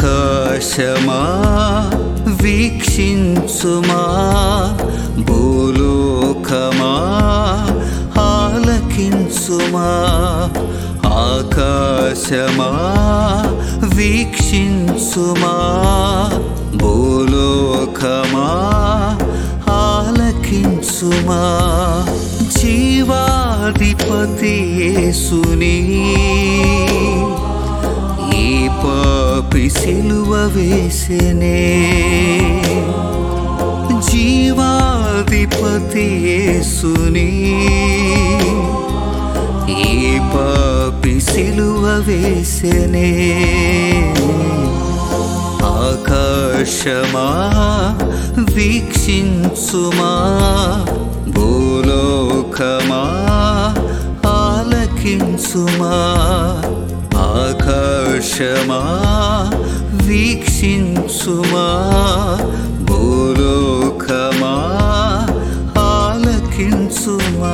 ఆకాశమా వీక్షించుమా, భూలోకమా ఆలకించుమా. ఆకాశమా వీక్షించుమా, భూలోకమా ఆలకించుమా. జీవాధిపతి యేసుని ఈ పాపి సిలువ వేసెనే. జీవాధిపతి యేసుని ఈ పాపి సిలువ వేసెనే. ఆకాశమా వీక్షించుమా, భూలోకమా ఆలకించుమా. ఆకాశమా వీక్షించుమా, భూలోకమా ఆలకించుమా.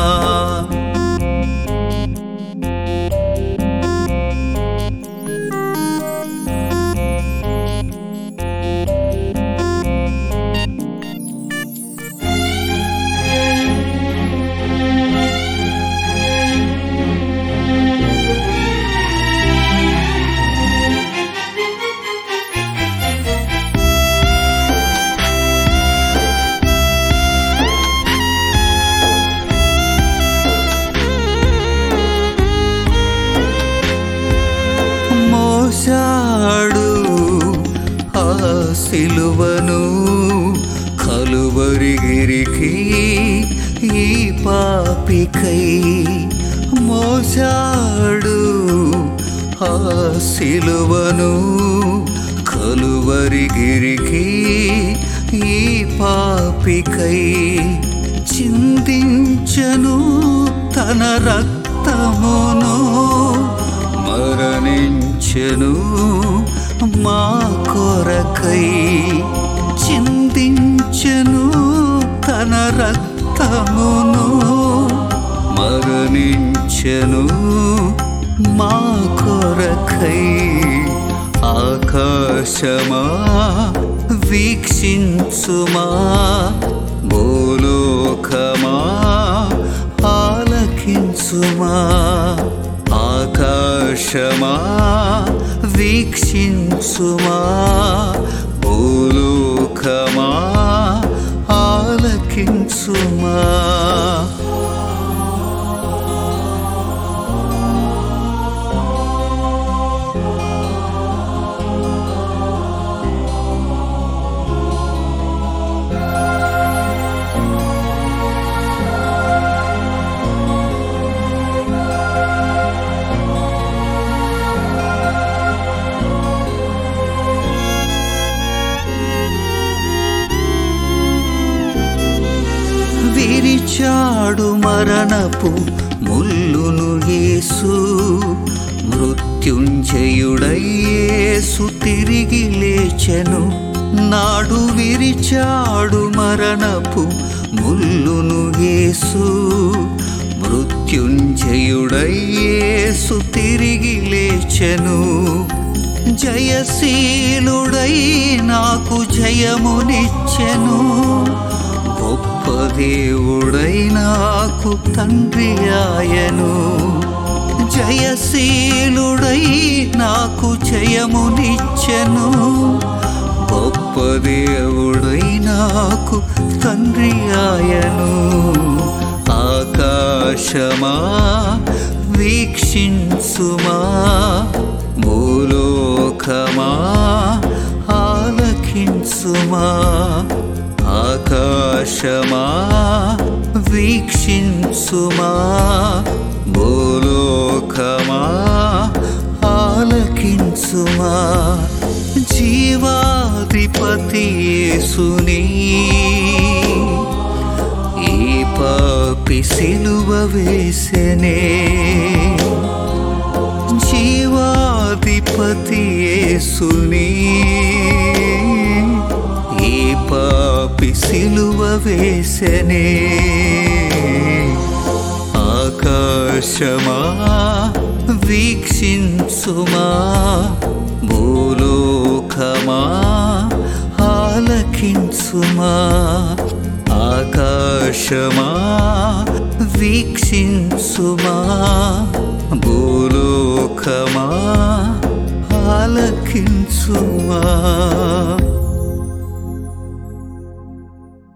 మోసాడు ఆ సిలువను కలువరిగిరికి ఈ పాపికై. మోసాడు ఆ సిలువను కలువరిగిరికి ఈ పాపికై. చిందించెను తన రక్తమును, మరణించెను మా కొరకై. చిందించెను తన రక్తమును, మరణించెను మా కొరకై. ఆకాశమా వీక్షించుమా, భూలోకమా ఆలకించుమా. ఆకాశమా వీక్షించుమా, భూలోకమా ఆలకించుమా. విరిచాడు మరణపు ముల్లును యేసు, మృత్యుంజయుడై యేసు తిరిగి లేచెను. నాడు విరిచాడు మరణపు ముల్లును యేసు, మృత్యుంజయుడై యేసు తిరిగి లేచెను. జయశీలుడై నాకు జయమునిచ్చెను, గొప్ప దేవుడై నాకు తండ్రి ఆయను. జయశీలుడై నాకు జయమునిచ్చెను, గొప్ప దేవుడై నాకు తండ్రి ఆయను. ఆకాశమా వీక్షించుమా, భూలోకమా ఆలకించుమా. ఆకాశమా వీక్షించుమా, భూలోకమా ఆలకించుమా. జీవాధిపతి యేసుని ఈ పాపి సిలువ వేసెనే. జీవాధిపతి యేసుని ఈ పాపి సిలువ వేసెనే. ఆకాశమా వీక్షించుమా భూలోకమా ఆలకించుమా ఆకాశమా వీక్షించుమా భూలోకమా ఆలకించుమా